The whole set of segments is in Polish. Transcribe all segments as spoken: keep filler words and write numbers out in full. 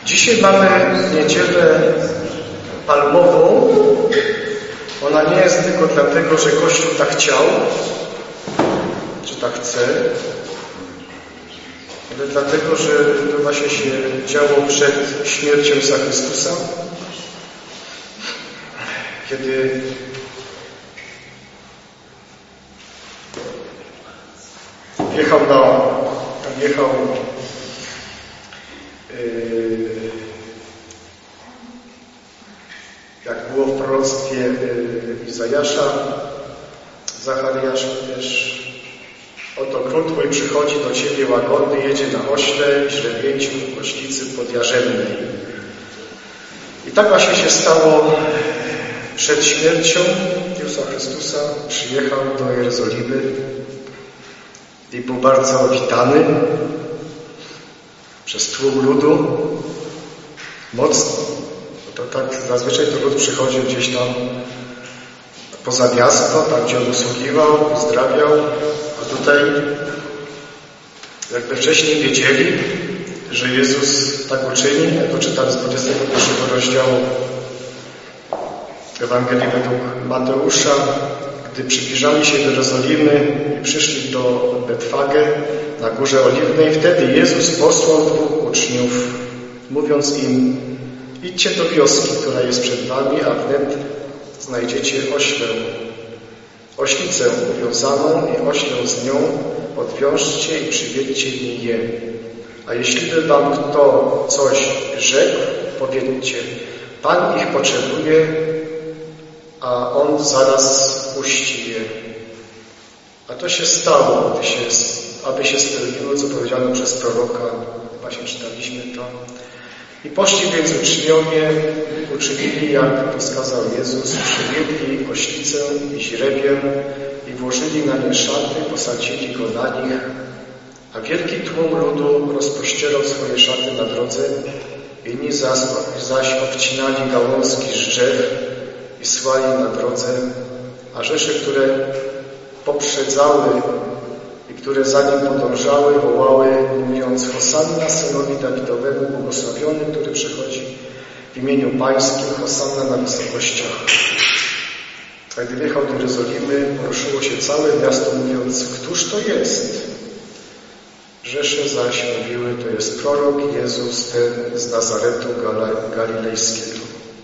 Dzisiaj mamy niedzielę palmową. Ona nie jest tylko dlatego, że Kościół tak chciał, czy tak chce, ale dlatego, że to właśnie się działo przed śmiercią Jezusa Chrystusa, kiedy wjechał na, wjechał yy, jak było w proroctwie yy, Izajasza, Zachariasza też, oto król Twój przychodzi do Ciebie łagodny, jedzie na ośle i źrebięciu koślicy podjarzennej. I tak właśnie się stało przed śmiercią Jezusa Chrystusa. Przyjechał do Jerozolimy i był bardzo witany przez tłum ludu, mocno. To tak zazwyczaj to lud przychodził gdzieś tam poza miasto, tam gdzie on usługiwał, pozdrawiał, a tutaj jakby wcześniej wiedzieli, że Jezus tak uczyni, jak to czytam z dwudziestego pierwszego rozdziału Ewangelii według Mateusza, gdy przybliżali się do Jerozolimy i przyszli do Betfagę na Górze Oliwnej, wtedy Jezus posłał dwóch uczniów, mówiąc im: idźcie do wioski, która jest przed wami, a wnet znajdziecie oślę, oślicę uwiązaną i oślę z nią odwiążcie i przywiedźcie w niej je. A jeśli by wam kto coś rzekł, powiedzcie: Pan ich potrzebuje, a On zaraz puści je. A to się stało, gdy się, aby się spełniło, co powiedziano przez proroka. Właśnie czytaliśmy to. I poszli więc uczniowie, uczynili, jak rozkazał Jezus, przywiedli oślicę i źrebię i włożyli na nie szaty, posadzili go na nich, a wielki tłum ludu rozpościerał swoje szaty na drodze, inni zaś, zaś obcinali gałązki z drzew i słali na drodze, a rzesze, które poprzedzały i które za nim podążały, wołały, mówiąc: Hosanna synowi Dawidowemu, błogosławiony, który przychodzi w imieniu Pańskim, Hosanna na wysokościach. A gdy wjechał do Jerozolimy, poruszyło się całe miasto, mówiąc: Któż to jest? Rzesze zaś mówiły: to jest prorok Jezus, ten z Nazaretu Galilejskiego.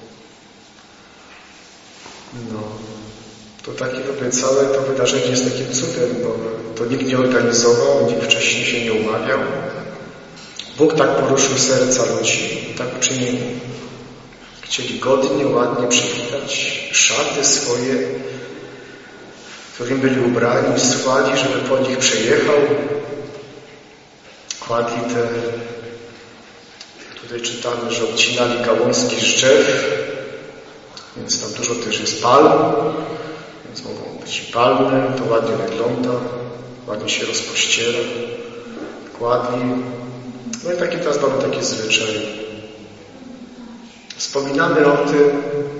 No, to takie jakby całe to wydarzenie jest takim cudem, bo to nikt nie organizował, nikt wcześniej się nie umawiał. Bóg tak poruszył serca ludzi, tak uczynili. Chcieli godnie, ładnie przywitać, szaty swoje, którym byli ubrani, słali, żeby po nich przejechał. Kładli te, tutaj czytamy, że obcinali gałązki z drzew, więc tam dużo też jest palm, więc mogą być palmy, to ładnie wygląda, ładnie się rozpościera. Kładli. No i taki teraz mamy taki zwyczaj. Wspominamy o tym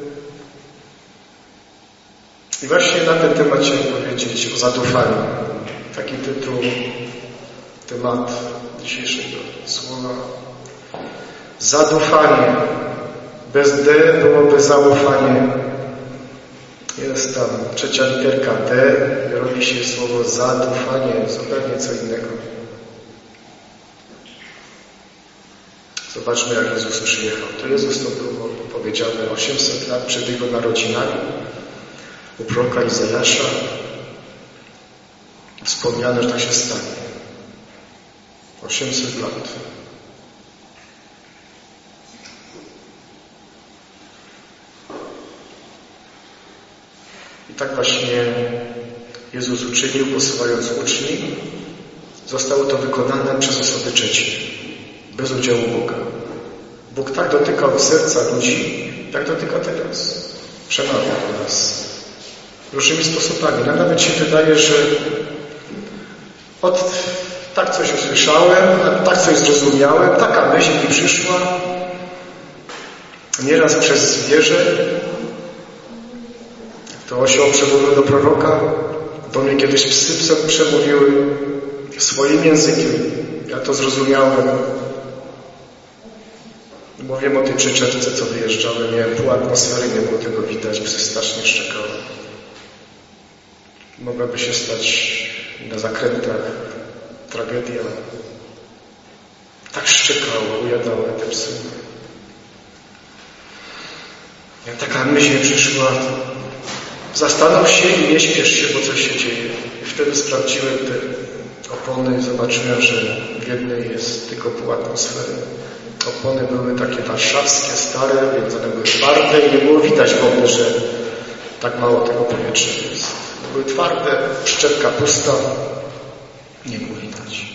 i właśnie na ten temat chciałem powiedzieć, o zadufaniu. Taki tytuł, temat dzisiejszego słowa. Zadufanie. Bez D byłoby zaufanie. Jest tam trzecia literka D i robi się słowo zadufanie, zupełnie co innego. Zobaczmy, jak Jezus przyjechał. To Jezus to było powiedziane osiemset lat przed Jego narodzinami. U proroka Izajasza wspomniano, że tak się stanie. osiemset lat. I tak właśnie Jezus uczynił, posyłając uczniów. Zostało to wykonane przez osoby trzecie, bez udziału Boga. Bóg tak dotykał serca ludzi, tak dotyka teraz. Przemawia do nas różnymi sposobami. No, nawet się wydaje, że od tak coś usłyszałem, tak coś zrozumiałem, taka myśl mi przyszła. Nieraz przez zwierzę. To osioł przemówił do proroka, do mnie kiedyś psy przemówiły swoim językiem. Ja to zrozumiałem. Mówię o tej przyczepce, co wyjeżdżałem. Miałem pół atmosfery, nie było tego widać, bo strasznie szczekało. Mogłaby się stać na zakrętach tragedia. Tak szczekało, ujadało te psy. Jak taka myśl przyszła, zastanów się i nie śpiesz się, bo coś się dzieje. I wtedy sprawdziłem te opony i zobaczyłem, że w jednej jest tylko pół atmosfery. Opony były takie warszawskie, stare, więc one były twarde i nie było widać w ogóle, że tak mało tego powietrza jest. Były twarde, przyczepka pusta, nie było widać.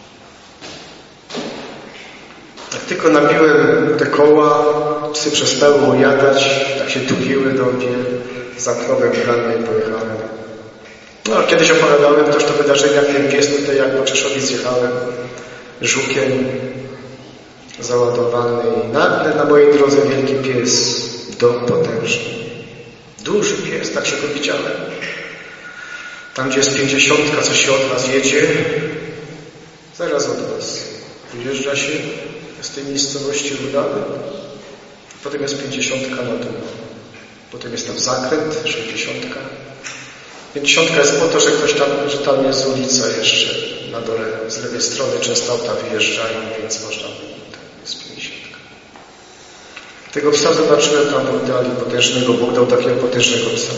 Jak tylko nabiłem te koła, psy przestały ujadać, tak się tupiły do mnie, zamknąłem bramę i pojechałem. No, kiedyś opowiadałem też to wydarzenie, jak ten pies tutaj, jak po Czeszowic jechałem żukiem załadowany i nagle na mojej drodze wielki pies, dom potężny. Duży pies, tak się go widziałem. Tam, gdzie jest pięćdziesiątka, co się od was jedzie, zaraz od was wyjeżdża się z tej miejscowości Rudawy, potem jest pięćdziesiątka na dół. Potem jest tam zakręt, sześćdziesiątka. Pięćdziesiątka jest po to, że ktoś tam, że tam jest ulica jeszcze na dole, z lewej strony często auta wyjeżdżają, więc można, tam jest pięćdziesiątka. Tego psa zobaczyłem tam w oddali potężnego, Bóg dał takiego potężnego psa.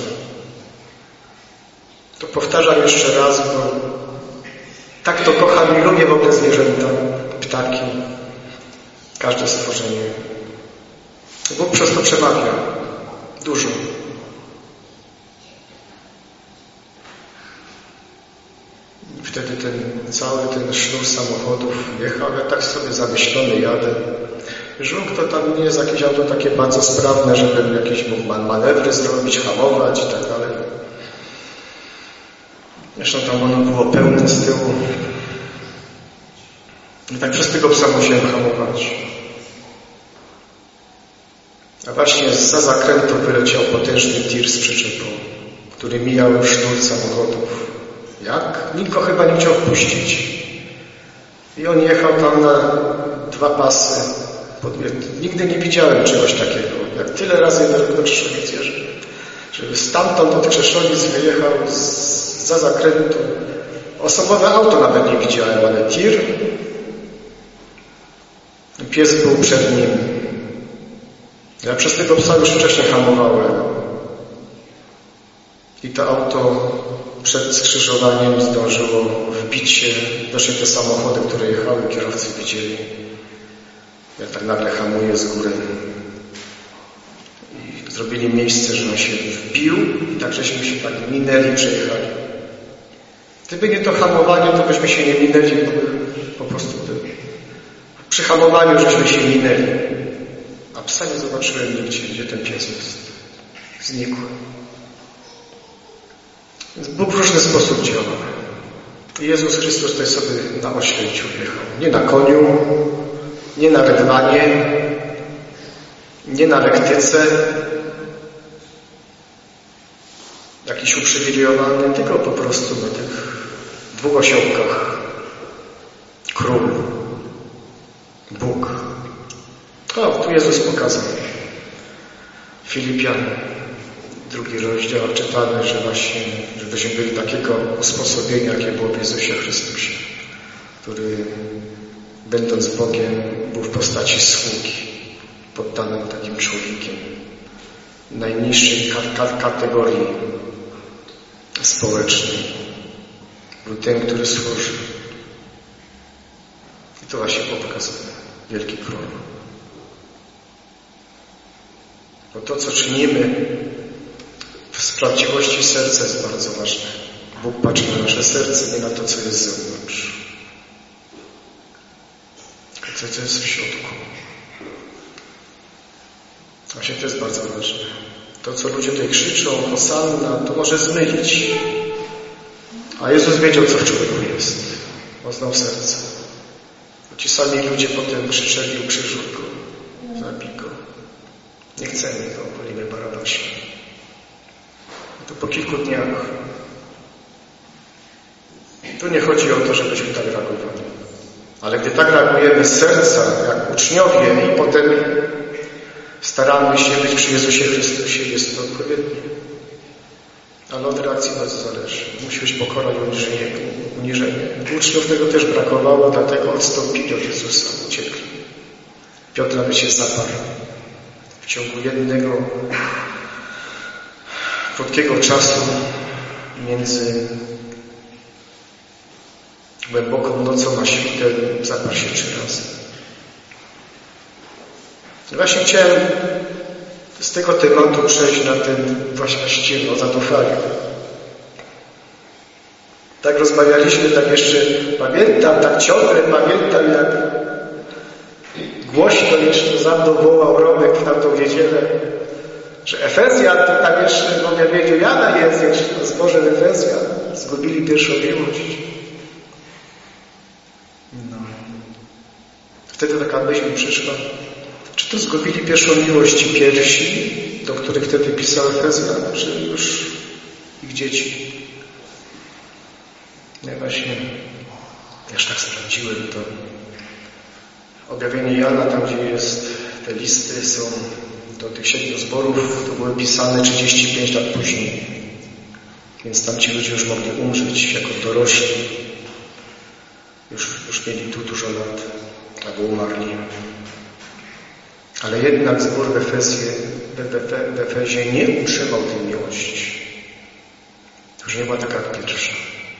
To powtarzam jeszcze raz, bo tak to kocham i lubię w ogóle zwierzęta, ptaki, każde stworzenie. Bóg przez to przemawia dużo. I wtedy ten cały ten sznur samochodów jechał, ja tak sobie zamyślony jadę. Żuk to tam nie jest jakieś auto takie bardzo sprawne, żeby jakieś manewry zrobić, hamować i tak dalej. Zresztą tam ono było pełne z tyłu. I tak przez tego psa musiałem hamować. A właśnie zza zakrętu wyleciał potężny tir z przyczepą, który mijał sznur samochodów. Jak? Nikt go chyba nie chciał wpuścić. I on jechał tam na dwa pasy. Nigdy nie widziałem czegoś takiego. Jak tyle razy do Krzeszowic jeżdżę. Żeby stamtąd od Krzeszowic wyjechał zza zakrętu. Osobowe auto nawet nie widziałem, ale tir. Pies był przed nim. Ja przez tego psa już wcześniej hamowałem. I to auto przed skrzyżowaniem zdążyło wbić się, weszły te samochody, które jechały, kierowcy widzieli. Ja tak nagle hamuję z góry. I zrobili miejsce, że on się wbił i tak żeśmy się tak minęli, przejechali. Gdyby nie to hamowanie, to byśmy się nie minęli, po prostu przy hamowaniu żeśmy się minęli. A psa nie zobaczyłem nigdzie, gdzie ten pies jest. Znikł. Więc Bóg w różny sposób działa. I Jezus Chrystus tutaj sobie na oświęciu wjechał. Nie na koniu, nie na rydwanie, nie na lektyce, jakiś uprzywilejowany, tylko po prostu na tych dwóch osiołkach. Król. Bóg. O, tu Jezus pokazał. Filipian, drugi rozdział, czytamy, że właśnie, żebyśmy byli takiego usposobienia, jakie było w Jezusie Chrystusie, który, będąc Bogiem, był w postaci sługi, poddanym takim człowiekiem, najniższej kategorii społecznej. Był tym, który służy. I to właśnie pokazuje wielki król. Bo to, co czynimy z prawdziwości serca, jest bardzo ważne. Bóg patrzy na nasze serce, nie na to, co jest z zewnątrz. Tylko to, co jest w środku. Właśnie to jest bardzo ważne. To, co ludzie tutaj krzyczą, Hosanna, to może zmylić. A Jezus wiedział, co w człowieku jest. On znał serce. Bo ci sami ludzie potem krzyczeli: ukrzyżuj go, zabij go. Nie chcemy go, wolimy Barabasia. To po kilku dniach. Tu nie chodzi o to, żebyśmy tak reagowali. Ale gdy tak reagujemy z serca, jak uczniowie, i potem staramy się być przy Jezusie Chrystusie, jest to odpowiednie. Ale od reakcji bardzo zależy. Musi być pokora i uniżenie. uniżenie. Uczniów tego też brakowało, dlatego odstąpili od Jezusa, uciekli. Piotr nawet się zaparł. W ciągu jednego krótkiego czasu między głęboką nocą a świtem zaparł się trzy razy. I właśnie chciałem z tego tematu przejść na ten właściwie o zadufaniu. Tak rozmawialiśmy, tak jeszcze pamiętam, tak ciągle pamiętam, jak głośno jeszcze za mną wołał Romek w tamtą niedzielę, że Efezjan to tam jeszcze w objawieniu Jana jest, jeszcze to zboże Efezjan. Zgubili pierwszą miłość. No. Wtedy taka myśl mi przyszła. Czy to zgubili pierwszą miłość ci pierwsi, do których wtedy pisał Efezjan, czy już ich dzieci? Ja właśnie, już tak sprawdziłem to. Objawienie Jana, tam gdzie jest, te listy są do tych siedmiu zborów, to były pisane trzydzieści pięć lat później. Więc tam ci ludzie już mogli umrzeć jako dorośli. Już, już mieli tu dużo lat, albo umarli. Ale jednak zbór w Efezie, w Efezie nie utrzymał tej miłości. To już nie była taka jak pierwsza.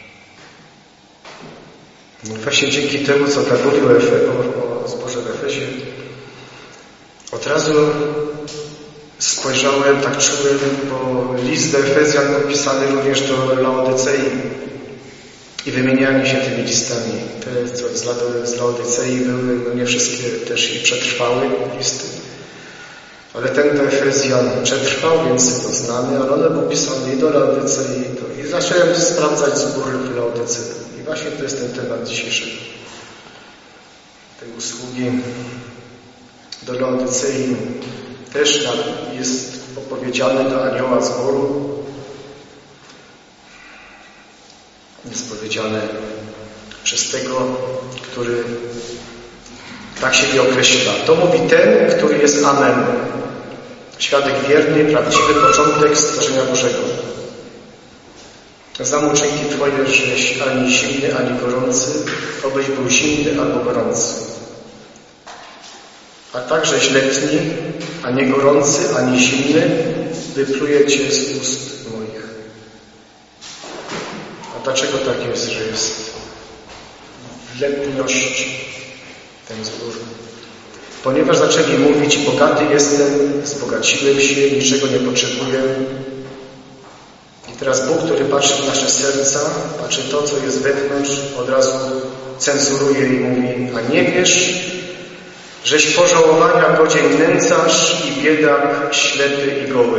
No właśnie dzięki temu, co tak mówił o, o zborze w Efezie, od razu spojrzałem, tak czułem, bo list do Efezjan był pisany również do Laodycei i wymieniali się tymi listami. Te, co z Laodycei były, no nie wszystkie też i przetrwały listy. Ale ten do Efezjan przetrwał, więc to znamy, ale one był pisany i do Laodycei. I zacząłem sprawdzać zbór w Laodycei. I właśnie to jest ten temat dzisiejszy. Tej usługi do Laodycei też nam jest opowiedziane do anioła zboru. Jest powiedziane przez tego, który tak siebie określa. To mówi ten, który jest Amen. Świadek wierny, prawdziwy początek stworzenia Bożego. Znam uczynki Twoje, żeś ani zimny, ani gorący, obyś był zimny albo gorący. A także letni, a nie gorący, ani zimny, wypluje Cię z ust moich. A dlaczego tak jest, że jest w letniości ten zbór? Ponieważ zaczęli mówić, bogaty jestem, wzbogaciłem się, niczego nie potrzebuję. I teraz Bóg, który patrzy w nasze serca, patrzy to, co jest wewnątrz, od razu cenzuruje i mówi, a nie wiesz, żeś pożałowania godzien nędzarz i biedak, ślepy i goły.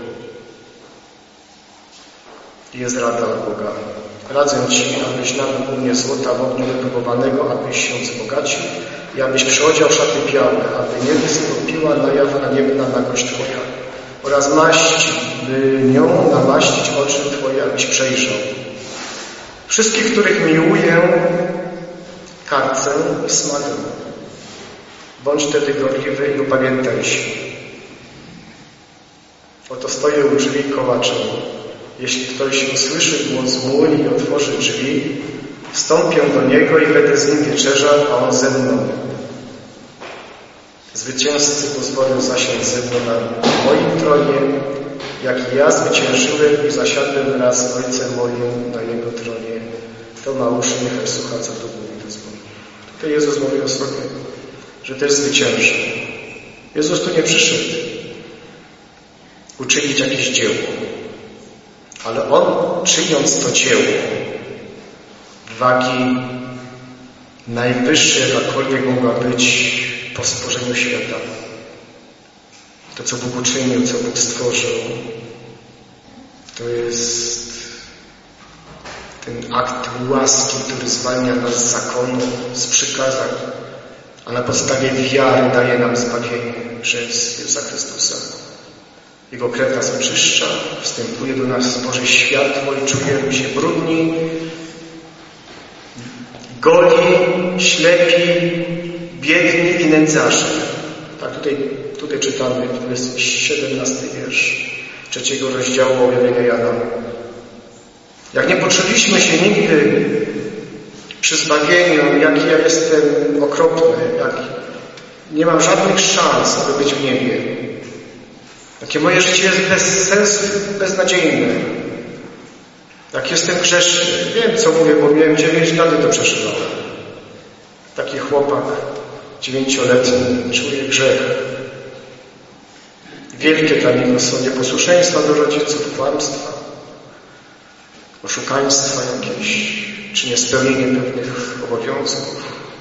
Jest rada od Boga. Radzę Ci, abyś nabył u mnie złota w ogniu wypróbowanego, abyś się wzbogacił i abyś przyodział szaty białe, aby nie wystąpiła na jaw haniebna nagość Twoja oraz maść, by nią namaścić oczy Twoje, abyś przejrzał. Wszystkich, których miłuję, karcę i smagę. Bądź wtedy gorliwy i upamiętaj się. Oto stoję u drzwi i kołaczę. Jeśli ktoś usłyszy głos mój i otworzy drzwi, wstąpię do niego i będę z nim wieczerzał, a on ze mną. Zwycięzcy pozwolę zasiąść ze mną na moim tronie, jak i ja zwyciężyłem i zasiadłem wraz z Ojcem moim na Jego tronie. Kto ma uszy, niechaj słucha, co tu mówi do zboru. Tutaj Jezus mówi o sobie, że też zwycięży. Jezus tu nie przyszedł uczynić jakieś dzieło, ale On, czyniąc to dzieło, wagi najwyższej, jakakolwiek mogła być po stworzeniu świata. To, co Bóg uczynił, co Bóg stworzył, to jest ten akt łaski, który zwalnia nas z zakonu, z przykazań, a na podstawie wiary daje nam zbawienie przez Jezusa Chrystusa. Jego krew nas oczyszcza, wstępuje do nas z Boże światło i czujemy się brudni, goli, ślepi, biedni i nędzarze. Tak, tutaj, tutaj czytamy, to jest siedemnasty wiersz trzeciego rozdziału objawienia Jana. Jak nie poczuliśmy się nigdy przy zbawieniu, jaki ja jestem okropny, jak nie mam żadnych szans, aby być w niebie. Jakie moje życie jest bez sensu, beznadziejne. Jak jestem grzeszny. Wiem, co mówię, bo miałem dziewięć lat, to przeżywałem. Taki chłopak, dziewięcioletni, czuje grzech. Wielkie dla niego są nieposłuszeństwa do rodziców, kłamstwa, oszukaństwa jakieś, czy niespełnienie pewnych obowiązków.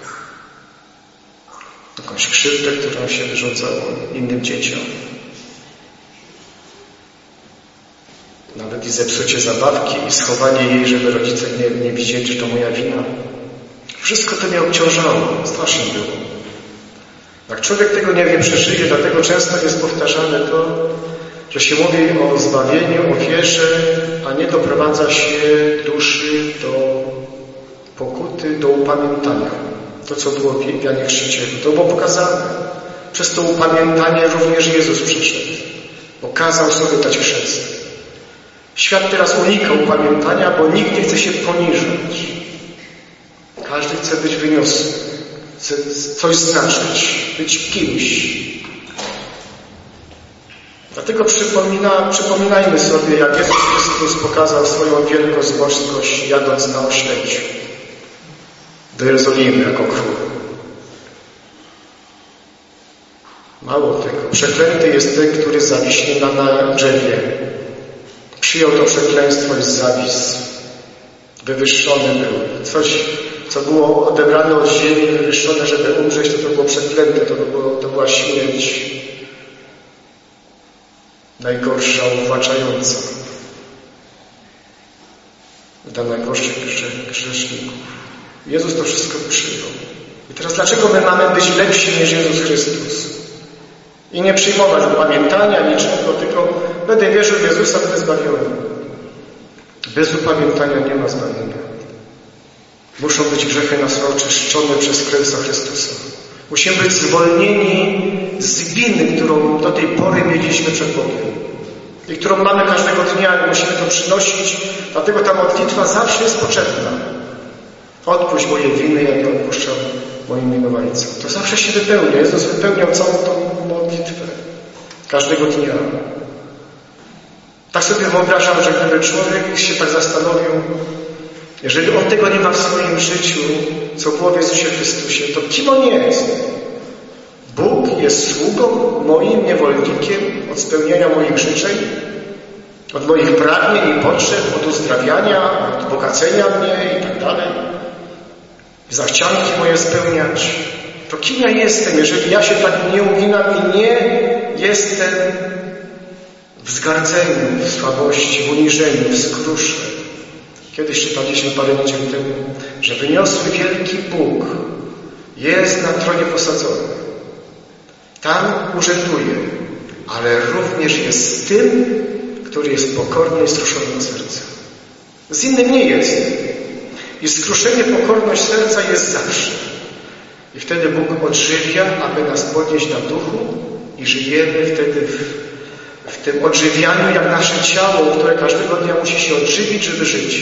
Jakąś krzywdę, którą się wyrządzało innym dzieciom. Nawet i zepsucie zabawki i schowanie jej, żeby rodzice nie, nie widzieli, że to moja wina. Wszystko to mnie obciążało. Strasznie było. Jak człowiek tego nie wie, przeżyje, dlatego często jest powtarzane to, że się mówi o zbawieniu, o wierze, a nie doprowadza się duszy do pokuty, do upamiętania. To, co było w Janie Chrzcicielu. To było pokazane. Przez to upamiętanie również Jezus przyszedł. Bo kazał sobie dać chrzest. Świat teraz unika upamiętania, bo nikt nie chce się poniżać. Każdy chce być wyniosły. Chce coś znaczyć. Być kimś. Dlatego przypomina, przypominajmy sobie, jak Jezus Chrystus pokazał swoją wielką boskość, jadąc na oślęciu do Jerozolimy jako król. Mało tego. Przeklęty jest ten, który zawiśnie na drzewie. Przyjął to przekleństwo i zawisł. Wywyższony był. Coś, co było odebrane od ziemi, wywyższone, żeby umrzeć, to to było przeklęte, to, było, to była śmierć. Najgorsza, uwłaczająca. Dla najgorszych grzeszników. Jezus to wszystko przyjął. I teraz dlaczego my mamy być lepsi niż Jezus Chrystus? I nie przyjmować upamiętania, niczego, tylko będę wierzył w Jezusa, będę zbawiony. Bez upamiętania nie ma zbawienia. Muszą być grzechy nas oczyszczone przez krew Chrystusa. Musimy być zwolnieni z winy, którą do tej pory mieliśmy przed Bogiem. I którą mamy każdego dnia i musimy to przynosić. Dlatego ta modlitwa zawsze jest potrzebna. Odpuść moje winy, jak ja odpuszczam moim winowajcom. To zawsze się wypełnia. Jezus wypełniał całą tą modlitwę. Każdego dnia. Tak sobie wyobrażam, że gdyby człowiek się tak zastanowił, jeżeli on tego nie ma w swoim życiu, co było w Jezusie Chrystusie, to kim on jest? Bóg jest sługą, moim niewolnikiem od spełniania moich życzeń, od moich pragnień i potrzeb, od uzdrawiania, od bogacenia mnie i tak dalej. Zachcianki moje spełniać. To kim ja jestem, jeżeli ja się tak nie uginam i nie jestem w zgardzeniu, w słabości, w uniżeniu, w skrusze. Kiedyś czytaliśmy parę niedziel temu, że wyniosły wielki Bóg jest na tronie posadzony. Tam urzęduje, ale również jest tym, który jest pokorny i skruszony na serce. Z innym nie jest. I skruszenie, pokorność serca jest zawsze. I wtedy Bóg odżywia, aby nas podnieść na duchu i żyjemy wtedy w, w tym odżywianiu, jak nasze ciało, które każdego dnia musi się odżywić, żeby żyć.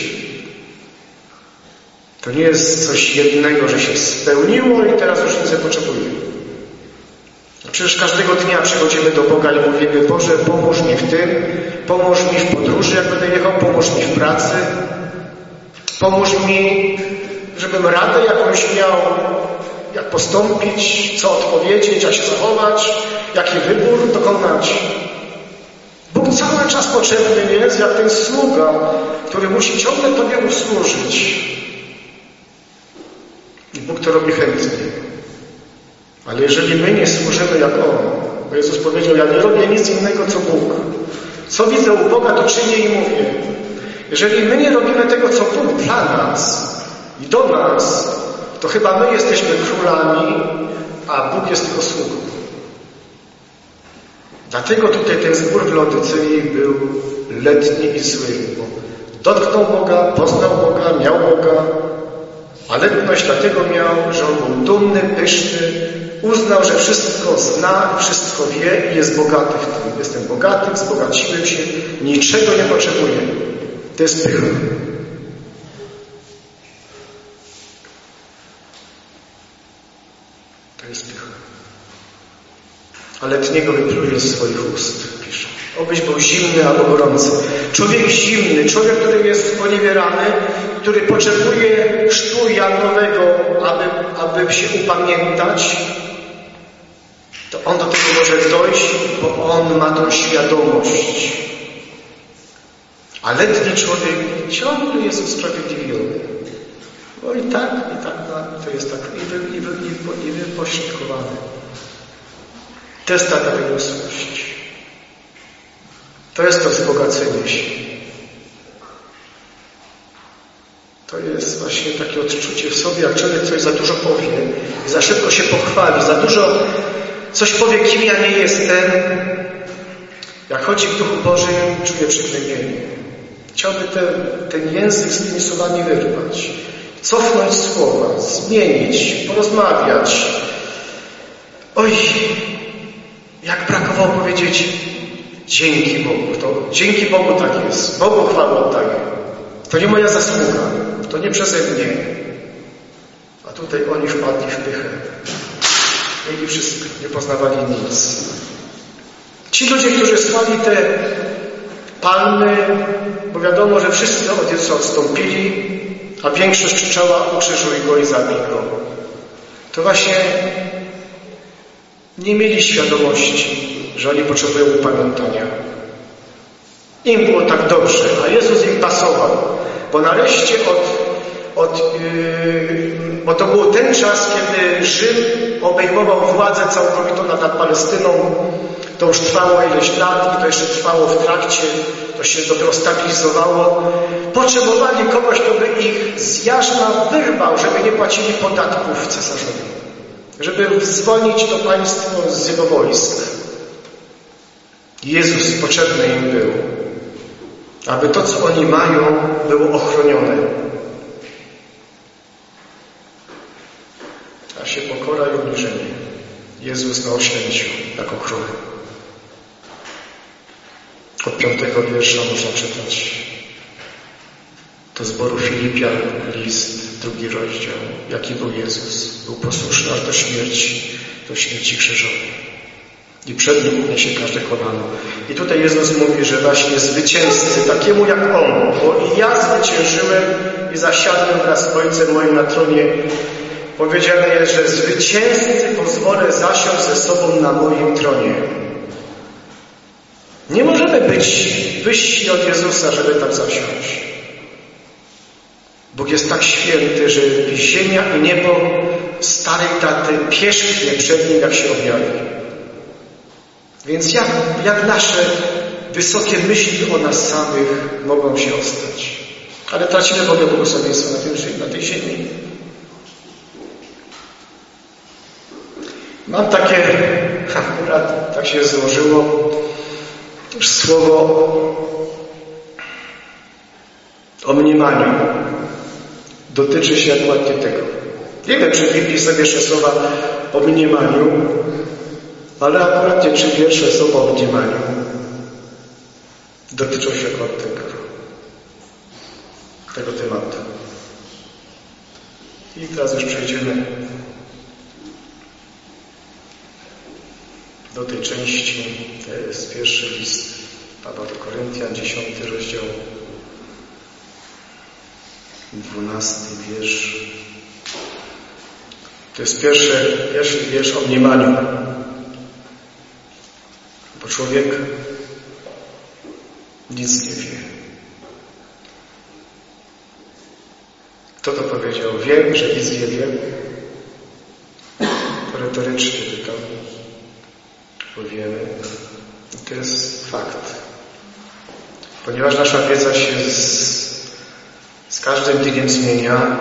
To nie jest coś jednego, że się spełniło i teraz już nic nie potrzebuje. Przecież każdego dnia przychodzimy do Boga i mówimy: Boże, pomóż mi w tym, pomóż mi w podróży, jak będę jechał, pomóż mi w pracy, pomóż mi, żebym radę jakąś miał, jak postąpić, co odpowiedzieć, jak się zachować, jaki wybór dokonać. Bóg cały czas potrzebny jest, jak ten sługa, który musi ciągle Tobie usłużyć. I Bóg to robi chętnie. Ale jeżeli my nie służymy jak On, bo Jezus powiedział: ja nie robię nic innego, co Bóg. Co widzę u Boga, to czynię i mówię. Jeżeli my nie robimy tego, co Bóg dla nas i do nas, to chyba my jesteśmy królami, a Bóg jest tylko sługą. Dlatego tutaj ten zbór w Laodycei był letni i zły, bo dotknął Boga, poznał Boga, miał Boga, a letność dlatego miał, że on był dumny, pyszny, uznał, że wszystko zna, wszystko wie i jest bogaty w tym. Jestem bogaty, wzbogaciłem się, niczego nie potrzebuję. To jest pycha. To jest pycha. Ale tnie go wypluje z swoich ust, pisze. Obyś był zimny albo gorący. Człowiek zimny, człowiek, który jest sponiewierany, który potrzebuje chrztu Janowego, aby, aby się upamiętać, to on do tego może dojść, bo on ma tą świadomość. A letni człowiek ciągle jest usprawiedliwiony. Bo i tak, i tak to jest tak i, wy, i, wy, i, wy, i wypośrodkowany. To jest taka wyniosłość. To jest to wzbogacenie się. To jest właśnie takie odczucie w sobie, jak człowiek coś za dużo powie i za szybko się pochwali, za dużo coś powie, kim ja nie jestem. Jak chodzi w Duchu Bożym, czuje przygnębienie. Chciałby ten, ten język z tymi słowami wyrwać. Cofnąć słowa, zmienić, porozmawiać. Oj, jak brakowało powiedzieć dzięki Bogu. To dzięki Bogu tak jest. Bogu chwałę oddaję. To nie moja zasługa. To nie przeze mnie. A tutaj oni wpadli w pychę. Mieli wszystko. Nie poznawali nic. Ci ludzie, którzy schwali te palmy, bo wiadomo, że wszyscy od Jezusa odstąpili, a większość krzyczała: ukrzyżuj go i zabij go. To właśnie nie mieli świadomości, że oni potrzebują upamiętania. Im było tak dobrze, a Jezus im pasował. Bo nareszcie od, od yy, bo to był ten czas, kiedy Rzym obejmował władzę całkowitą nad Palestyną. To już trwało ileś lat i to jeszcze trwało w trakcie, to się dopiero stabilizowało. Potrzebowali kogoś, kto by ich z jarzma wyrwał, żeby nie płacili podatków cesarzowi. Żeby zwolnić to państwo z jego wojsk. Jezus potrzebny im był, aby to, co oni mają, było ochronione. A się pokora i uniżenie Jezus na oświęciu jako król. Od piątego wiersza można czytać. Do zboru Filipian list, drugi rozdział. Jaki był Jezus? Był posłuszny aż do śmierci, do śmierci krzyżowej. I przed nim ugnie się każde kolano. I tutaj Jezus mówi, że właśnie zwycięzcy, takiemu jak On, bo i ja zwyciężyłem i zasiadłem wraz z Ojcem moim na tronie. Powiedziane jest, że zwycięzcy pozwolę zasiąść ze sobą na moim tronie. Nie możemy być wyżsi od Jezusa, żeby tam zasiąść. Bóg jest tak święty, że ziemia i niebo starej daty pierzchnie przed Nim, jak się objawi. Więc jak, jak nasze wysokie myśli o nas samych mogą się ostać? Ale tracimy Boga błogosławieństwa na, tym, na tej ziemi. Mam takie, akurat tak się złożyło, słowo o mniemaniu. Dotyczy się dokładnie tego. Nie wiem, czy w Biblii są jeszcze słowa o mniemaniu, ale akurat te trzy wiersze słowa o mniemaniu dotyczą się akurat tego, tego tematu. I teraz już przejdziemy do tej części. To jest pierwszy list Pawła do Koryntian, dziesiąty rozdział, dwunasty wiersz. To jest pierwszy, pierwszy wiersz o mniemaniu. Bo człowiek nic nie wie. Kto to powiedział? Wiem, że nic nie wiem. To retorycznie tylko powiemy. I to jest fakt. Ponieważ nasza wiedza się z, z każdym dniem zmienia,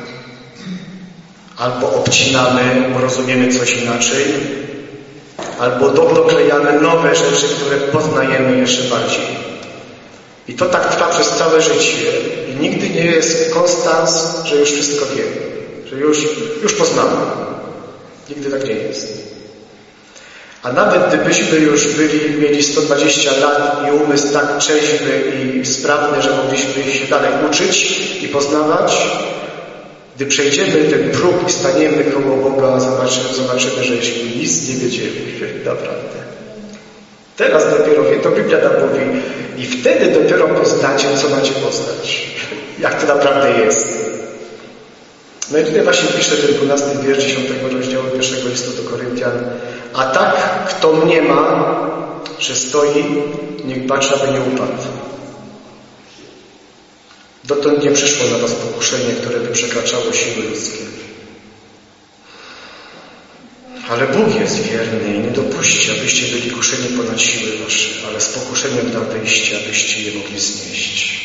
albo obcinamy, bo rozumiemy coś inaczej, albo doklejamy nowe rzeczy, które poznajemy jeszcze bardziej. I to tak trwa przez całe życie i nigdy nie jest konstans, że już wszystko wiemy, że już, już poznamy. Nigdy tak nie jest. A nawet gdybyśmy już byli, mieli sto dwadzieścia lat i umysł tak trzeźwy i sprawny, że mogliśmy się dalej uczyć i poznawać, gdy przejdziemy ten próg i staniemy koło Boga, zobaczymy, zobaczymy, żeśmy nic nie wiedzieli. Naprawdę. Teraz dopiero wie, to Biblia nam mówi, i wtedy dopiero poznacie, co macie poznać. Jak to naprawdę jest. No i tutaj właśnie pisze ten dwunasty wiersz dziesiątego rozdziału pierwszego listu do Koryntian. A tak, kto mniema, że stoi, niech baczy, aby nie upadł. Dotąd nie przyszło na was pokuszenie, które by przekraczało siły ludzkie. Ale Bóg jest wierny i nie dopuści, abyście byli kuszeni ponad siły wasze, ale z pokuszeniem da wyjście, abyście je mogli znieść.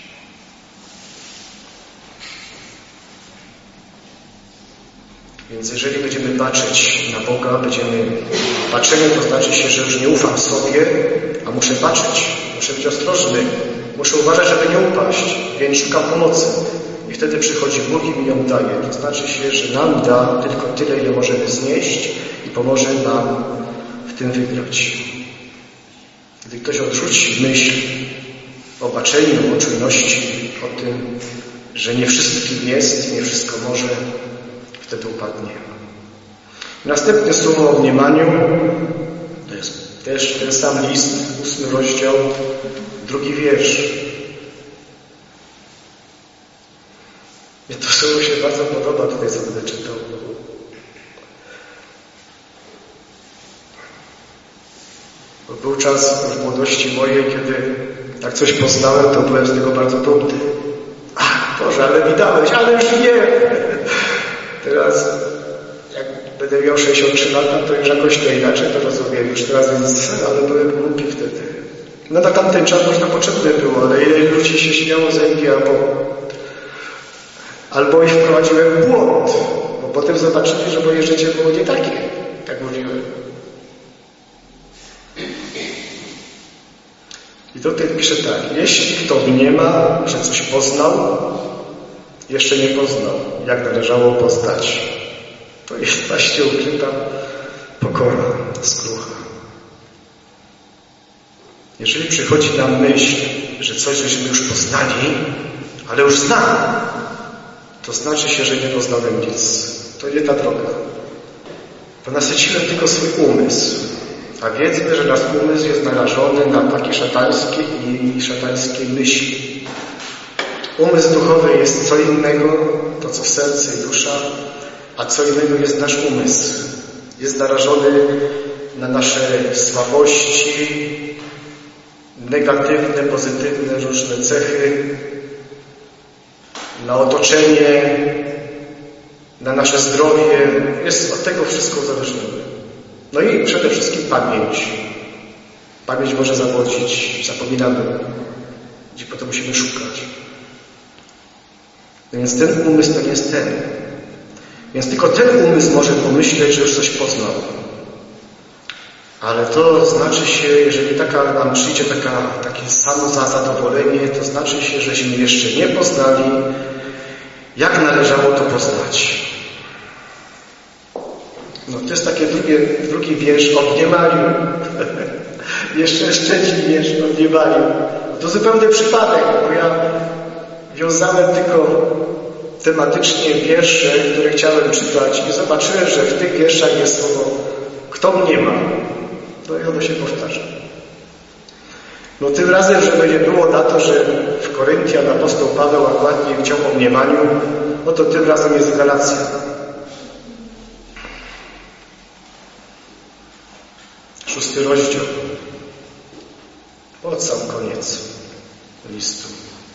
Więc jeżeli będziemy baczyć na Boga, będziemy patrzenie, to znaczy się, że już nie ufam sobie, a muszę baczyć, muszę być ostrożny, muszę uważać, żeby nie upaść, więc szukam pomocy. I wtedy przychodzi Bóg i mi ją daje. To znaczy się, że nam da tylko tyle, ile możemy znieść i pomoże nam w tym wygrać. Gdy ktoś odrzuci myśl o baczeniu, o czujności, o tym, że nie wszystkim jest, nie wszystko może, wtedy upadnie. Następne słowo o mniemaniu, to jest też ten sam list, ósmy rozdział, drugi wiersz. Mnie to słowo się bardzo podoba, tutaj co będę czytał. Bo był czas w młodości mojej, kiedy tak coś poznałem, to byłem z tego bardzo dumny. Ach, Boże, ale mi dałeś, ale już nie. Teraz, jak będę miał sześćdziesiąt trzy lata, to już jakoś to inaczej to rozumiem. Już teraz jest, ale byłem głupi wtedy. No na tamten czas może to potrzebne było, ale ile ludzi się śmiało ze mnie, albo, albo ich wprowadziłem w błąd, bo potem zobaczyli, że moje życie było nie takie, jak mówiłem. I tutaj pisze tak, jeśli kto mniema, że coś poznał, jeszcze nie poznał, jak należało poznać. To jest właśnie ukryta pokora, skrucha. Jeżeli przychodzi nam myśl, że coś żeśmy już poznali, ale już znam, to znaczy się, że nie poznałem nic. To nie ta droga. Bo nasyciłem tylko swój umysł. A wiedzmy, że nasz umysł jest narażony na takie szatańskie i szatańskie myśli. Umysł duchowy jest co innego, to co serce i dusza, a co innego jest nasz umysł. Jest narażony na nasze słabości, negatywne, pozytywne, różne cechy, na otoczenie, na nasze zdrowie. Jest od tego wszystko uzależnione. No i przede wszystkim pamięć. Pamięć może zawodzić, zapominamy, gdzie potem musimy szukać. No więc ten umysł to nie jest ten. Więc tylko ten umysł może pomyśleć, że już coś poznał. Ale to znaczy się, jeżeli taka nam przyjdzie taka, takie samo zadowolenie, to znaczy się, żeśmy jeszcze nie poznali, jak należało to poznać. No to jest takie drugie, drugi wiersz o mniemaniu. Jeszcze trzeci wiersz o mniemaniu. To zupełny przypadek, bo ja wiązałem tylko tematycznie wiersze, które chciałem czytać i zobaczyłem, że w tych wierszach jest słowo kto mniema. No i ono się powtarza. No tym razem, żeby nie było na to, że w Koryntian apostoł Paweł akurat nie chciał o mniemaniu, no to tym razem jest Galacja. Szósty rozdział. Pod sam koniec listu.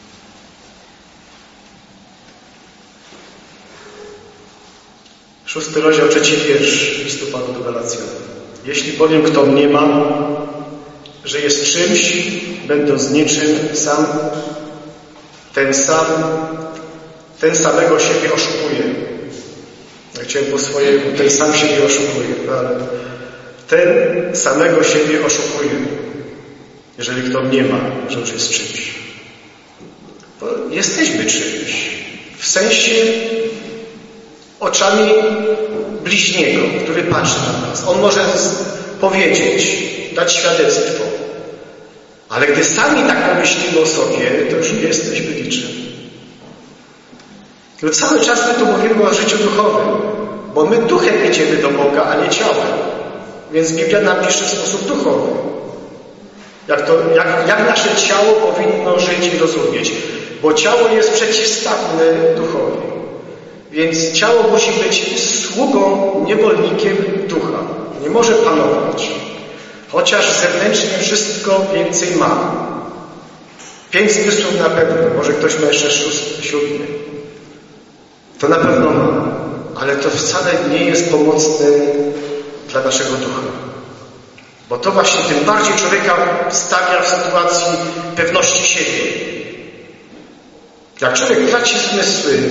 Szósty rozdział, trzeci wiersz listu Pawła do Galacjan. Jeśli bowiem kto mniema, że jest czymś, będąc niczym, sam, ten sam, ten samego siebie oszukuje. Ja chciałem po swojemu, ten sam siebie oszukuje, ale ten samego siebie oszukuje, jeżeli kto mniema, że już jest czymś. Bo jesteśmy czymś. W sensie oczami bliźniego, który patrzy na nas. On może powiedzieć, dać świadectwo. Ale gdy sami tak pomyślimy o sobie, to już nie jesteśmy niczym. No cały czas my tu mówimy o życiu duchowym, bo my duchem idziemy do Boga, a nie ciałem. Więc Biblia nam pisze w sposób duchowy. Jak, to, jak, jak nasze ciało powinno żyć i rozumieć. Bo ciało jest przeciwstawne duchowi. Więc ciało musi być sługą, niewolnikiem ducha. Nie może panować. Chociaż zewnętrznie wszystko więcej ma. Pięć zmysłów na pewno. Może ktoś ma jeszcze szósty, siódmy. To na pewno ma. Ale to wcale nie jest pomocne dla naszego ducha. Bo to właśnie tym bardziej człowieka stawia w sytuacji pewności siebie. Jak człowiek traci zmysły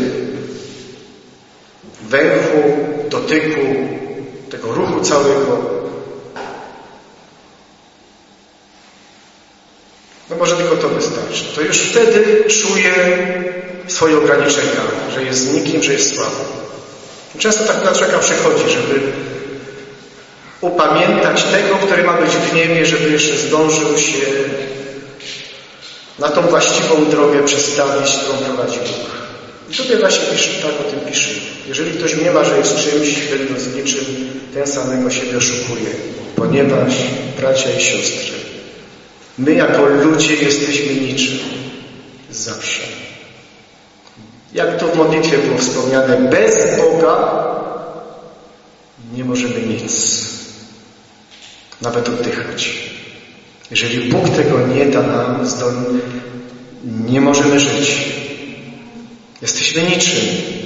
węchu, dotyku, tego ruchu całego, no może tylko to wystarczy. To już wtedy czuje swoje ograniczenia, że jest nikim, że jest słaby. Często tak dla człowieka przychodzi, żeby upamiętać tego, który ma być w niebie, żeby jeszcze zdążył się na tą właściwą drogę przestawić, którą prowadzi Bóg. I tutaj właśnie pisze, tak o tym pisze. Jeżeli ktoś nie ma, że jest czymś, będąc niczym, ten samego siebie oszukuje. Ponieważ, bracia i siostry, my jako ludzie jesteśmy niczym. Zawsze. Jak to w modlitwie było wspomniane, bez Boga nie możemy nic. Nawet oddychać. Jeżeli Bóg tego nie da nam, nie możemy żyć. Jesteśmy niczym.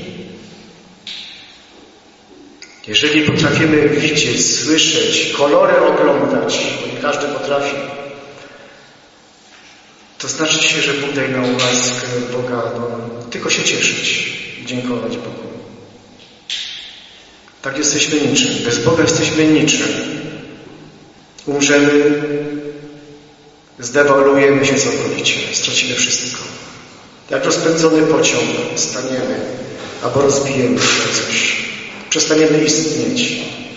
Jeżeli potrafimy widzieć, słyszeć, kolory oglądać, bo nie każdy potrafi, to znaczy się, że Bóg daje nam łaskę Boga, no, tylko się cieszyć i dziękować Bogu. Tak jesteśmy niczym. Bez Boga jesteśmy niczym. Umrzemy, zdewalujemy się całkowicie, stracimy wszystko. Jak rozpędzony pociąg staniemy, albo rozbijemy się coś. Przestaniemy istnieć.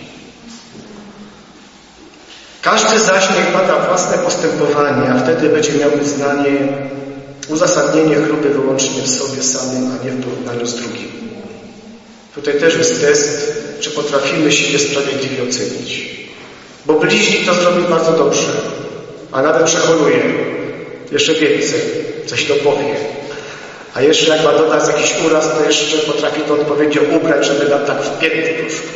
Każdy zaś niech bada własne postępowanie, a wtedy będzie miał uznanie, uzasadnienie chluby wyłącznie w sobie samym, a nie w porównaniu z drugim. Tutaj też jest test, czy potrafimy siebie sprawiedliwie ocenić. Bo bliźnik to zrobi bardzo dobrze, a nawet przeholuje. Jeszcze więcej, coś dopowie. A jeszcze jak ma do nas jakiś uraz, to jeszcze potrafi to odpowiednio ubrać, żeby nam tak w pięty poszło.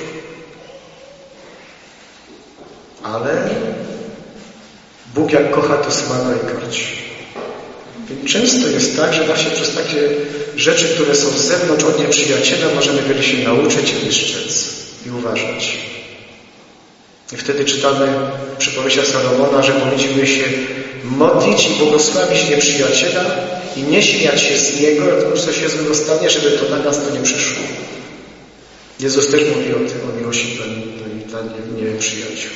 Ale Bóg jak kocha, to smaga i karci. Często jest tak, że właśnie przez takie rzeczy, które są z zewnątrz od nieprzyjaciela, możemy wiele się nauczyć i wystrzec i uważać. I wtedy czytamy w przypowieściach Salomona, że powinniśmy się modlić i błogosławić nieprzyjaciela i nie śmiać się z niego, jak coś się złego stanie, żeby to na nas to nie przyszło. Jezus też mówi o tym, o miłości dla, dla nieprzyjaciół.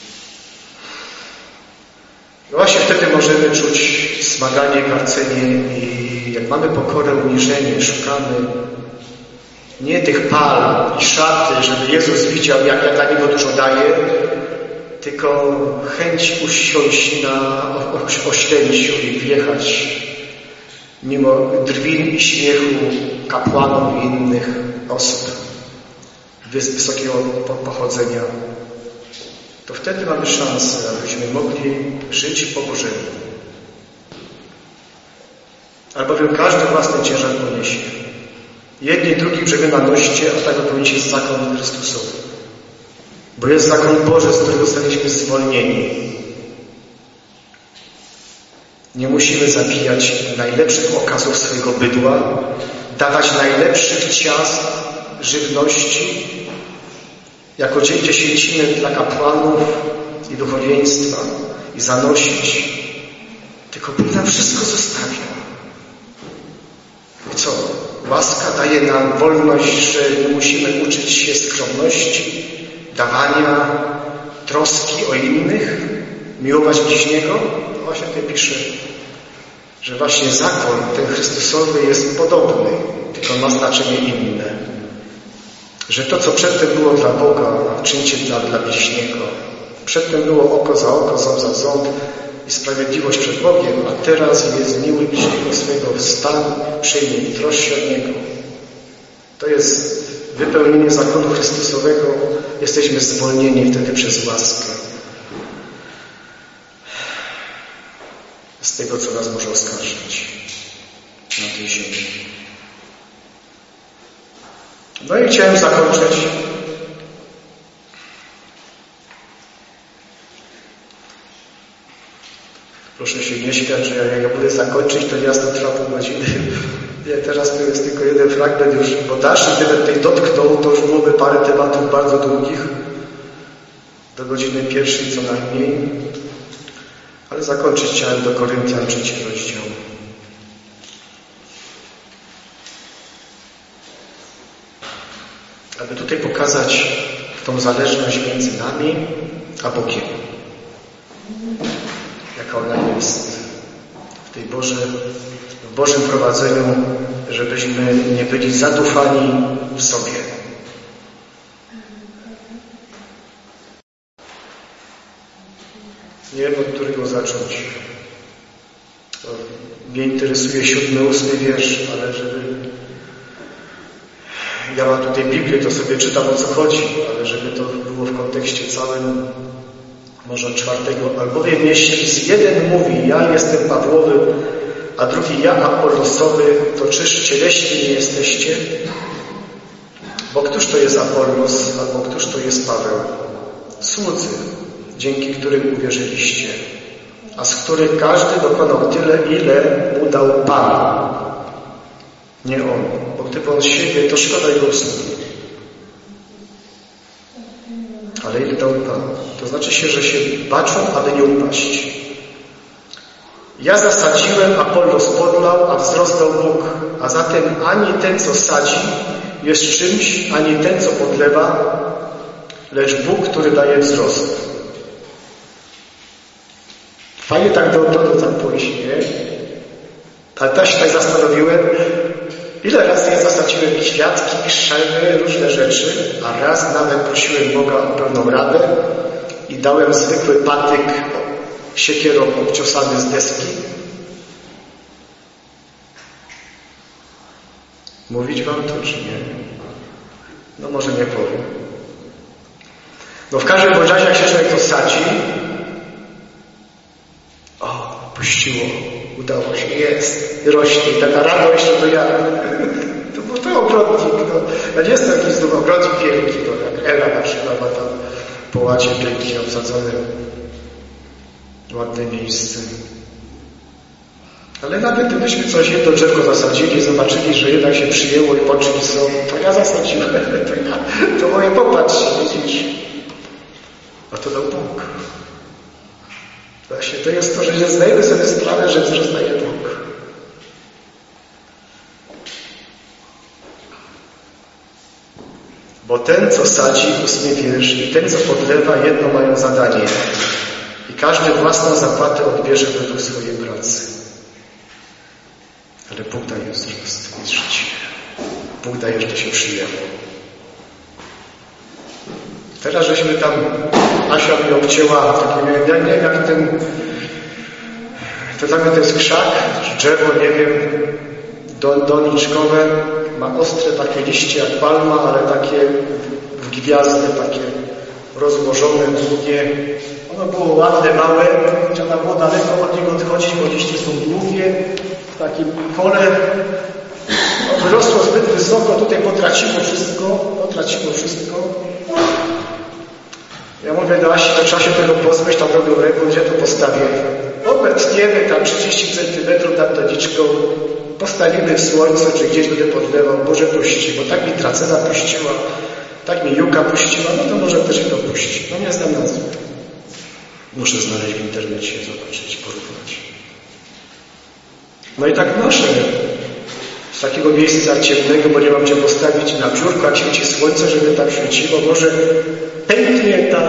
No właśnie wtedy możemy czuć smaganie, karcenie i jak mamy pokorę, uniżenie, szukamy nie tych pal i szaty, żeby Jezus widział, jak ja dla Niego dużo daję, tylko chęć usiąść na oświęciu i wjechać mimo drwin i śmiechu kapłanów i innych osób wysokiego pochodzenia. To wtedy mamy szansę, abyśmy mogli żyć po Bożemu. Albowiem każdy własny ciężar poniesie. Jedni drugim brzemiona noście, a tak dopełnić jest zakon Chrystusowy. Bo jest zakon Boży, z którego zostaliśmy zwolnieni. Nie musimy zabijać najlepszych okazów swojego bydła, dawać najlepszych ciast, żywności, jako dzień dziesięciny dla kapłanów i duchowieństwa i zanosić. Tylko Bóg nam wszystko zostawia. I co? Łaska daje nam wolność, że nie musimy uczyć się skromności, dawania, troski o innych, miłować bliźniego. Właśnie tutaj pisze, że właśnie zakon ten Chrystusowy jest podobny, tylko ma znaczenie inne. że to, co przedtem było dla Boga, czyńcie dla, dla bliźniego. Przedtem było oko za oko, ząb za ząb i sprawiedliwość przed Bogiem, a teraz jest miły bliźniego swego, wstań, przyjmij, troszcz się od Niego. To jest wypełnienie zakonu Chrystusowego. Jesteśmy zwolnieni wtedy przez łaskę z tego, co nas może oskarżyć na tej ziemi. No i chciałem zakończyć proszę się nie śmiać, że jak ja będę zakończyć, to jasno trwa pół godziny. Nie, teraz to jest tylko jeden fragment już, bo dalszy gdybym tutaj dotknął, to już byłoby parę tematów bardzo długich, do godziny pierwszej co najmniej, ale zakończyć chciałem do Koryntian trzeci rozdział. Aby tutaj pokazać tą zależność między nami a Bogiem. Jaka ona jest w tej Boże, w Bożym prowadzeniu, żebyśmy nie byli zadufani w sobie. Nie wiem, od którego zacząć. To mnie interesuje siódmy, ósmy wiersz, ale żeby... Ja mam tutaj Biblię, to sobie czytam, o co chodzi, ale żeby to było w kontekście całym, może od czwartego. Albowiem jeśli jeden mówi, ja jestem Pawłowy, a drugi ja Apollosowy, to czyż cieleśni nie jesteście? Bo któż to jest Apollos, albo któż to jest Paweł? Słudzy, dzięki którym uwierzyliście, a z których każdy dokonał tyle, ile mu dał Pan. Nie on, bo gdyby on siebie, to szkoda jego usługi. Ale ile dał Pan? To znaczy się, że się baczą, aby nie upaść. Ja zasadziłem, Apollos podlał, a wzrostał Bóg. A zatem ani ten, co sadzi, jest czymś, ani ten, co podlewa, lecz Bóg, który daje wzrost. Fajnie tak do ogrodu tam pójść, nie? Ale też się tak zastanowiłem, ile razy ja zasadziłem kwiatki, krzewy, różne rzeczy, a raz nawet prosiłem Boga o pewną radę i dałem zwykły patyk siekierą obciosany z deski. Mówić wam to, czy nie? No może nie powiem. No w każdym bądź razie, jak się człowiek to sadzi, o, puściło, udało się, jest, rośnie, taka radość, że to ja, to był to ogrodnik, no. Ja nie jestem jakiś znów ogrodnik wielki, no, jak Ela na przykład ma tam po łacie pięknie obsadzone, ładne miejsce. Ale nawet gdybyśmy coś jedno drzewko zasadzili, zobaczyli, że jednak się przyjęło i pączki są, to ja zasadziłem, to, ja, to moje popatrz, widzisz. A to dał Bóg. Właśnie to jest to, że nie zdajemy sobie sprawę, że wzrost daje Bóg. Bo ten, co sadzi, ósmy wiersz, i ten, co podlewa, jedno mają zadanie. I każdy własną zapłatę odbierze według swojej pracy. Ale Bóg daje wzrost, jest życie. Bóg daje, że to się przyjęło. Teraz żeśmy tam, Asia mi obcięła, takie, ja nie wiem jak ten, to dla mnie to jest krzak, drzewo, nie wiem, don, doniczkowe, ma ostre takie liście jak palma, ale takie w gwiazdy, takie rozłożone, długie. Ono było ładne, małe, trzeba było daleko od niego odchodzić, bo liście są długie, w takim kole. No, wyrosło zbyt wysoko, tutaj potraciło wszystko, potraciło wszystko. Ja mówię do Asi, to trzeba się tego pozbyć, tam robią ręką, gdzie to postawię. Obetniemy tam trzydzieści centymetrów nad doniczką, postawimy w słońcu, czy gdzieś będę podlewał, może puści, bo tak mi tracena puściła, tak mi juka puściła, no to może też i to puści. No nie znam nazwy. Muszę znaleźć w internecie, zobaczyć, porównać. No i tak noszę z takiego miejsca ciemnego, bo nie mam gdzie postawić na biurko, jak świeci słońce, żeby tam świeciło, może pęknie ta,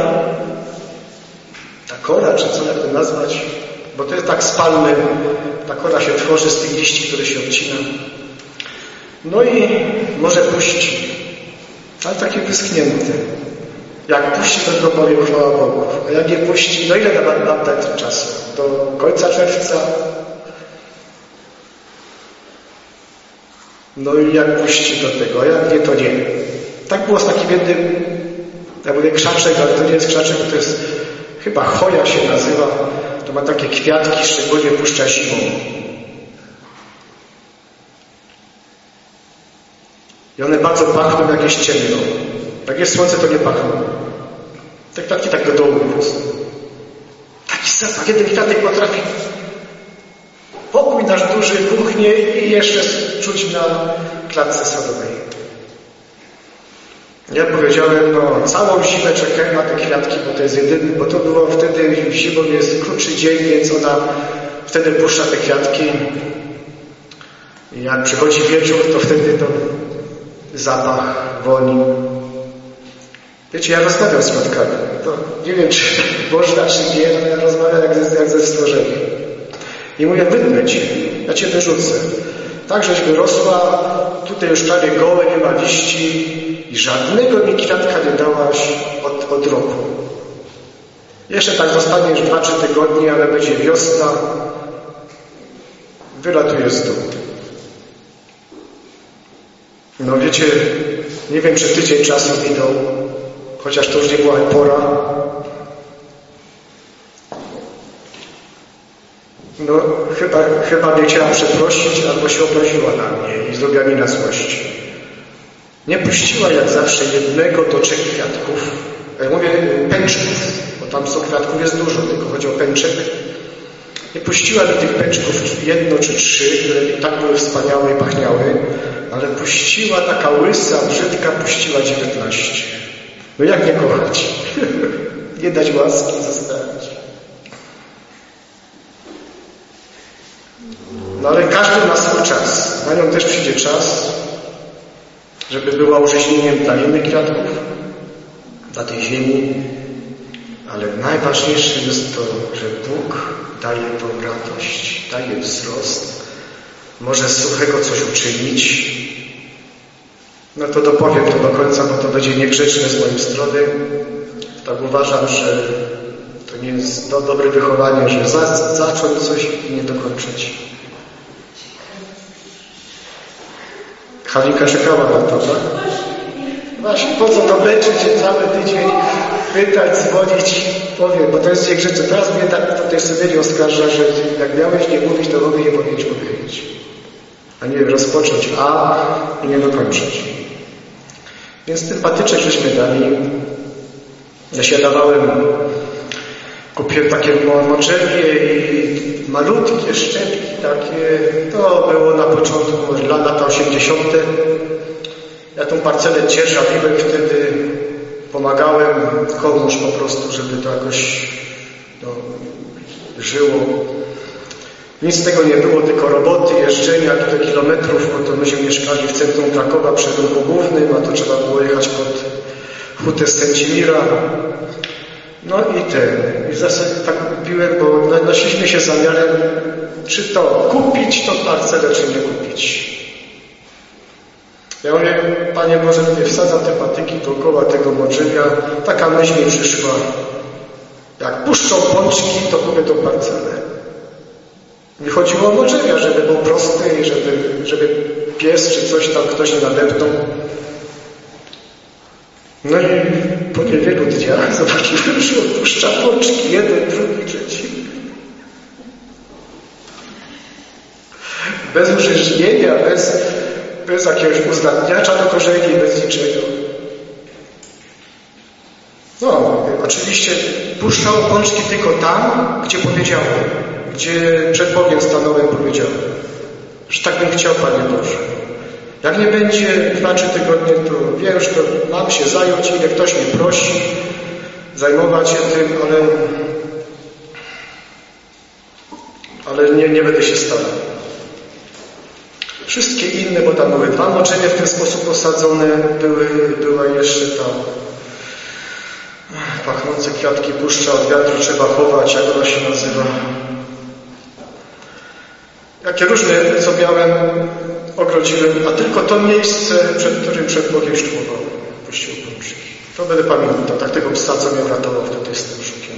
ta kora, czy co jak to nazwać, bo to jest tak z palmy, ta kora się tworzy z tych liści, które się odcina. No i może puści. Ale taki wyschnięty. Jak puści, to tylko powiem chwała Bogu. A jak nie puści, no ile nam, nam dać czasu? Do końca czerwca? No i jak puści do tego, a jak nie, to nie. Tak było z takim jednym, ja mówię krzaczek, ale to nie jest krzaczek, to jest chyba choja się nazywa. To ma takie kwiatki, szczególnie puszcza zimą. I one bardzo pachną, jak jest ciemno. Jak jest słońce, to nie pachną. Tak, tak, tak do dołu po prostu. Taki zapach, jeden kwiatek potrafi pokój nasz duży puchnie i jeszcze czuć na klatce sodowej. Ja powiedziałem, no całą zimę czekałem na te kwiatki, bo to jest jedyny, bo to było wtedy, zimą jest krótszy dzień, więc ona wtedy puszcza te kwiatki. I jak przychodzi wieczór, to wtedy to zapach woni. Wiecie, ja rozmawiam z matkami. To nie wiem, czy można, czy nie, ale ja rozmawiam jak ze, jak ze stworzeniem. I mówię, wytnę cię, ja cię wyrzucę. Tak, żeś wyrosła, tutaj już prawie gołe, nie ma liści i żadnego mi kwiatka nie dałaś od, od roku. Jeszcze tak zostaniesz dwa, trzy tygodnie, ale będzie wiosna. Wylatuję z domu. No wiecie, nie wiem, czy tydzień czasu minął, chociaż to już nie była pora. No chyba, chyba mnie chciała przeprosić, albo się obraziła na mnie i zrobiła mi na złość. Nie puściła jak zawsze jednego do trzech kwiatków. Ja mówię pęczków, bo tam są kwiatków jest dużo, tylko chodzi o pęczek. Nie puściła mi tych pęczków jedno czy trzy, które tak były wspaniałe i pachniały, ale puściła taka łysa, brzydka, puściła dziewiętnaście. No jak nie kochać? Nie dać łaski zostawić. No ale każdy ma swój czas. Na nią też przyjdzie czas, żeby była orzeźwieniem dla innych kwiatków, dla tej ziemi. Ale najważniejsze jest to, że Bóg daje tą radość, daje wzrost, może z suchego coś uczynić. No to dopowiem to do końca, bo to będzie niegrzeczne z mojej strony. Tak uważam, że to nie jest do, dobre wychowanie, że za, zacząć coś i nie dokończyć. Halika czekała na to, tak? Właśnie po co to męczyć się cały tydzień, pytać, dzwonić, powiem, bo to jest niegrzeczne. Teraz mnie tak tutaj sobie oskarża, że jak miałeś nie mówić, to w ogóle nie powinieneś powiedzieć. A nie rozpocząć A i nie dokończyć. Więc ten patyczek żeśmy dali. Ja się dawałem, kupiłem takie moczewie i malutkie szczepki takie. To było na początku, lata osiemdziesiąte. Ja tą parcelę dzierżawiłem wtedy, pomagałem komuś po prostu, żeby to jakoś no, żyło. Nic z tego nie było, tylko roboty, jeżdżenia, kilka kilometrów, bo to myśmy mieszkali w centrum Krakowa przy rynku głównym, a to trzeba było jechać pod hutę Sędzimira. No i ten. I w zasadzie tak kupiłem, bo nosiliśmy się zamiarem, czy to kupić tą parcelę, czy nie kupić. Ja mówię, Panie Boże, mówię, wsadzam te patyki dookoła tego moczywia. Taka myśl mi przyszła. Jak puszczą pączki, to kupię tą parcelę. Mi chodziło o moczewia, żeby był prosty i żeby, żeby pies czy coś tam ktoś nie nadepnął. No i po niewielu dniach zobaczyłem, że odpuszcza pączki. Jeden, drugi, trzeci. Bez użyźnienia, bez, bez jakiegoś uzdatniacza do korzeni, bez niczego. No, oczywiście puszczał pączki tylko tam, gdzie powiedziałem, gdzie przed Bogiem stanąłem, powiedziałem, że tak bym chciał, Panie Boże. Jak nie będzie dwa, trzy tygodnie, to wiem, że to mam się zająć, ile ktoś mnie prosi, zajmować się tym, ale, ale nie, nie będę się starał. Wszystkie inne, bo tam były dwa moczenie w ten sposób osadzone, były, była jeszcze ta pachnące kwiatki puszcza od wiatru trzeba chować, jak ona się nazywa. Jakie różne, co miałem, ogrodziłem, a tylko to miejsce, przed którym przed Bogiem szczułowałem. Kościół Polski. To będę pamiętał, tak tego psa, co mnie uratował wtedy z tym szukiem.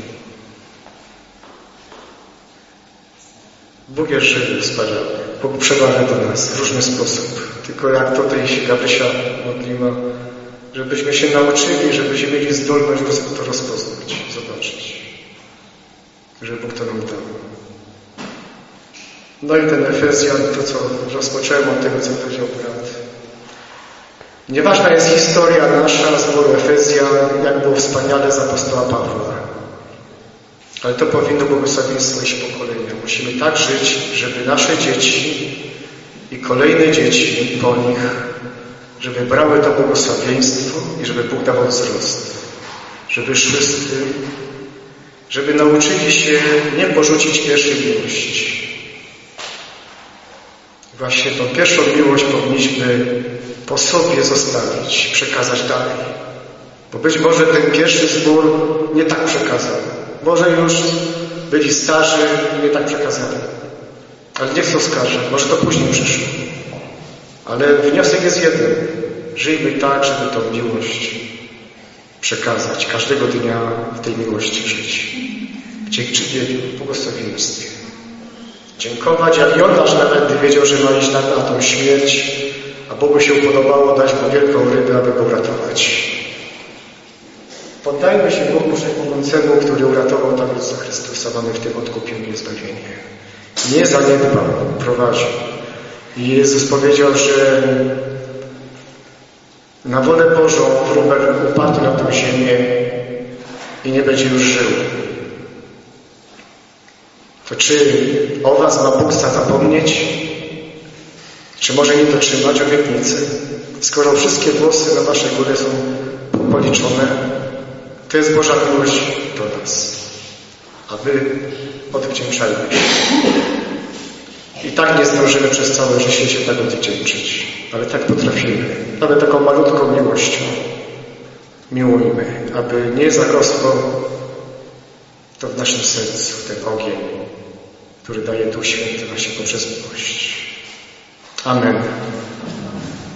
Bóg jest żywy, wspaniały. Bóg przemawia do nas w różny sposób. Tylko jak tutaj się Gabrysia modliła, żebyśmy się nauczyli, żebyśmy mieli zdolność to rozpoznać, zobaczyć. Że Bóg to nam dał. No i ten Efezjan, to co rozpocząłem od tego, co powiedział brat. Nieważna jest historia nasza, zboru Efezjan, jak było wspaniale z apostoła Pawła. Ale to powinno błogosławieństwo iść pokolenia. Musimy tak żyć, żeby nasze dzieci i kolejne dzieci po nich, żeby brały to błogosławieństwo i żeby Bóg dawał wzrost. Żeby szły z tym, żeby nauczyli się nie porzucić pierwszej miłości. Właśnie tą pierwszą miłość powinniśmy po sobie zostawić, przekazać dalej. Bo być może ten pierwszy zbór nie tak przekazał. Może już byli starzy i nie tak przekazali. Ale nie chcę oskarżać, może to później przyszło. Ale wniosek jest jeden. Żyjmy tak, żeby tą miłość przekazać. Każdego dnia w tej miłości żyć. W dziękczynieniu, w błogosławieństwie. Dziękować, jak Jonasz nawet gdy wiedział, że ma iść na, na tą śmierć, a Bogu się podobało dać mu wielką rybę, aby go uratować. Poddajmy się Bogu Wszechmogącemu, który uratował tam Jezusa Chrystusa. Mamy w tym odkupienie i zbawienie. Nie zaniedbał, prowadził. I Jezus powiedział, że na wolę Bożą wróbel upadł na tę ziemię i nie będzie już żył. To czy o was ma Bóg zapomnieć? Czy może nie dotrzymać obietnicy? Skoro wszystkie włosy na waszej górze są policzone, to jest Boża miłość do nas. A wy odwdzięczajmy się. I tak nie zdążymy przez całe życie się tak odwdzięczyć. Ale tak potrafimy. Nawet taką malutką miłością miłujmy, aby nie zarosło to w naszym sercu, ten ogień, który daje Duch Święty właśnie poprzez miłość. Amen.